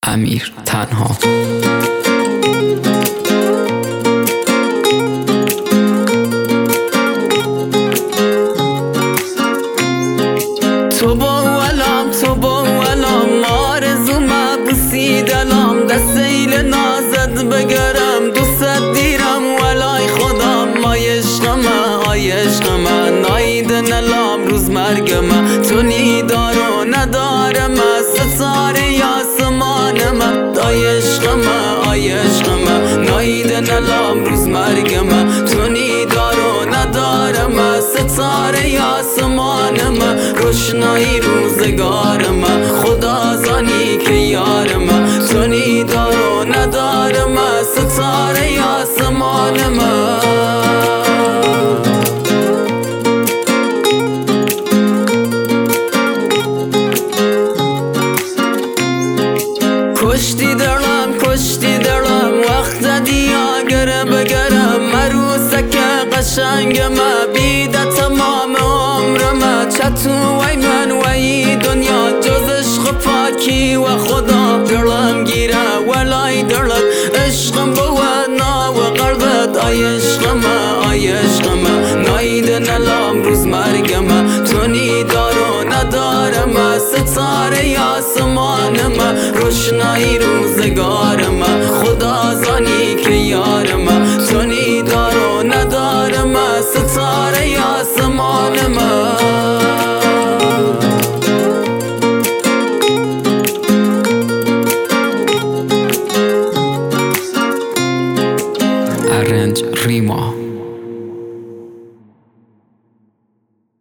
امیر تنها. تو با ولام آرزوم بوسی دلم دست ایل نازد بگرم دوست دیرم ولای خودم آی عشقم ناید نلام روز مرگم تو نیدارو ندارم ستاره آسمانم آی عشقم ناید نلام روز مرگم تو نیدارو ندارم ستاره آسمانم روشنایی روزگارم خدا زانی که یارم تو نیدارو ندارم ستاره آسمانم کشتی دلم وقت دیاگر بگرم عروسک قشنگم بیده تمام عمرم چطو وی من وی دنیا جز عشق پاکی و خدا دلم گیره ولای دلت عشقم بونا و قلبت آی عشقم ناید نلام روز مرگم تو نیدارو ندارم ستاره آسمانم روشنایی روزگارم